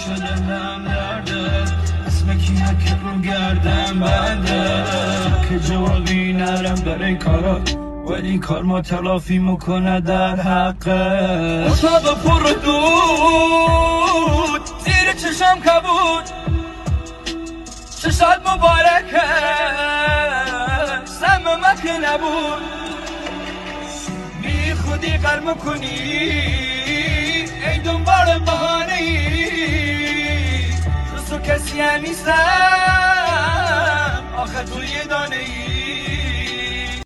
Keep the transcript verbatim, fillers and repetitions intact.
شده هم درده اسم کیه که رو گردم بنده که جوابی نرم برای کارات ولی کار ما تلافی میکنه در حقه اتاق پر دود زیر چشم کبود چشات مبارکه سممک نبود بی خودی قرم کنی ای دنبال بهانه ای جز تو کسی نیستم آخه تو یه دانه ای